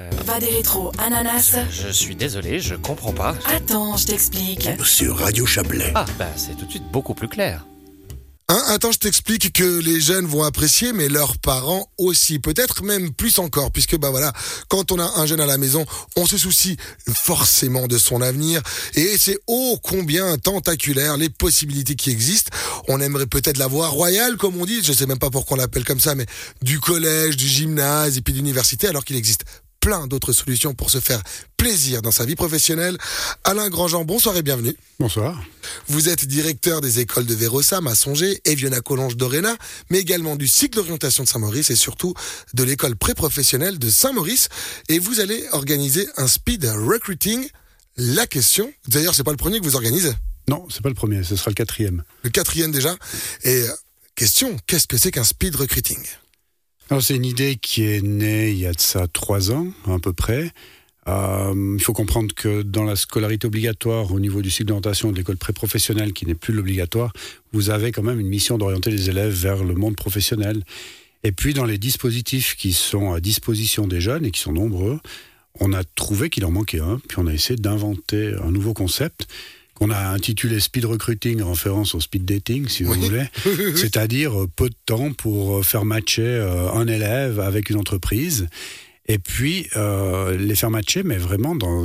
Va des rétros, ananas. Je suis désolé, je comprends pas. Attends, je t'explique. Sur Radio Chablais. Ah, c'est tout de suite beaucoup plus clair. Attends, je t'explique que les jeunes vont apprécier, mais leurs parents aussi. Peut-être même plus encore, puisque quand on a un jeune à la maison, on se soucie forcément de son avenir. Et c'est ô combien tentaculaire les possibilités qui existent. On aimerait peut-être la voie royale, comme on dit. Je sais même pas pourquoi on l'appelle comme ça, mais du collège, du gymnase et puis de l'université, alors qu'il existe plein d'autres solutions pour se faire plaisir dans sa vie professionnelle. Alain Grandjean, bonsoir et bienvenue. Bonsoir. Vous êtes directeur des écoles de Vérossam à Songé et Viona-Collonges d'Orena, mais également du cycle d'orientation de Saint-Maurice et surtout de l'école pré-professionnelle de Saint-Maurice. Et vous allez organiser un speed recruiting. La question, d'ailleurs, c'est pas le premier que vous organisez. Non, c'est pas le premier, ce sera le 4e. Le 4e déjà. Et question, qu'est-ce que c'est qu'un speed recruiting ? Alors, c'est une idée qui est née il y a de ça 3 ans, à peu près. Il faut comprendre que dans la scolarité obligatoire, au niveau du cycle d'orientation de l'école pré-professionnelle, qui n'est plus l'obligatoire, vous avez quand même une mission d'orienter les élèves vers le monde professionnel. Et puis, dans les dispositifs qui sont à disposition des jeunes, et qui sont nombreux, on a trouvé qu'il en manquait un, puis on a essayé d'inventer un nouveau concept, qu'on a intitulé Speed Recruiting, en référence au speed dating, si vous voulez. C'est-à-dire peu de temps pour faire matcher un élève avec une entreprise. Et puis, les faire matcher, mais vraiment dans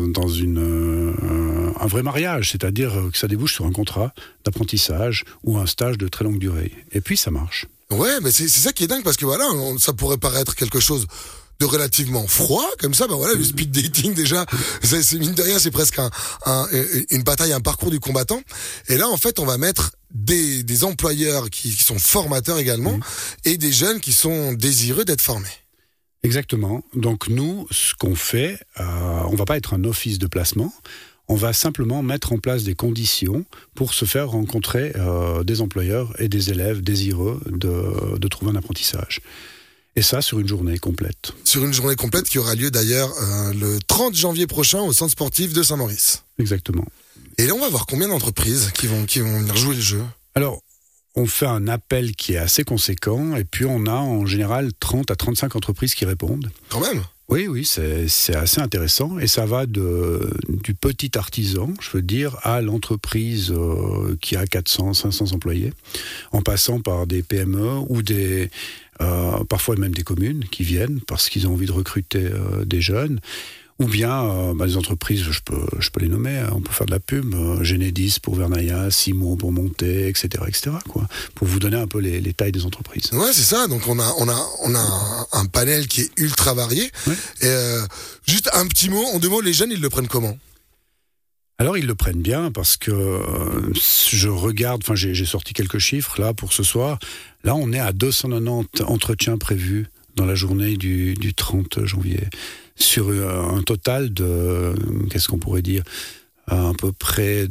un vrai mariage. C'est-à-dire que ça débouche sur un contrat d'apprentissage ou un stage de très longue durée. Et puis, ça marche. Ouais, mais c'est ça qui est dingue, parce que ça pourrait paraître quelque chose de relativement froid, comme ça, le speed dating déjà, c'est mine de rien, c'est presque une bataille, un parcours du combattant. Et là, en fait, on va mettre des employeurs qui sont formateurs également, et des jeunes qui sont désireux d'être formés. Exactement. Donc nous, ce qu'on fait, on va pas être un office de placement, on va simplement mettre en place des conditions pour se faire rencontrer des employeurs et des élèves désireux de trouver un apprentissage. Et ça, sur une journée complète. Sur une journée complète qui aura lieu d'ailleurs le 30 janvier prochain au centre sportif de Saint-Maurice. Exactement. Et là, on va voir combien d'entreprises qui vont venir jouer le jeu. Alors, on fait un appel qui est assez conséquent, et puis on a en général 30 à 35 entreprises qui répondent. Quand même ? Oui, c'est assez intéressant, et ça va du petit artisan, je veux dire, à l'entreprise qui a 400, 500 employés, en passant par des PME ou parfois même des communes qui viennent parce qu'ils ont envie de recruter des jeunes, ou bien des entreprises, je peux les nommer, on peut faire de la pub, Genedis pour Vernaya, Simon pour Monté, etc., quoi, pour vous donner un peu les tailles des entreprises. Ouais, c'est ça. Donc on a un panel qui est ultra varié. Ouais. Et juste un petit mot, en 2 mots, les jeunes, ils le prennent comment ? Alors, ils le prennent bien parce que je regarde, j'ai sorti quelques chiffres là pour ce soir. Là, on est à 290 entretiens prévus dans la journée du 30 janvier. Sur un total de, qu'est-ce qu'on pourrait dire, à peu près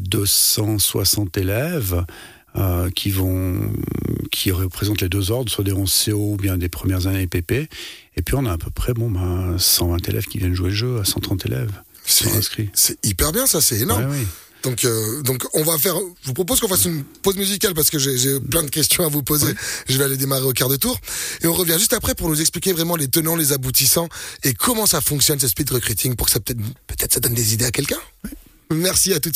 260 élèves qui représentent les 2 ordres, soit des 11 CO ou bien des premières années PP. Et puis, on a à peu près 120 élèves qui viennent jouer le jeu, à 130 élèves. C'est hyper bien, ça, c'est énorme. Ouais, oui. Donc on va faire. Je vous propose qu'on fasse une pause musicale parce que j'ai plein de questions à vous poser. Oui. Je vais aller démarrer au quart de tour et on revient juste après pour nous expliquer vraiment les tenants, les aboutissants et comment ça fonctionne ce speed recruiting pour que ça peut-être ça donne des idées à quelqu'un. Oui. Merci à toutes.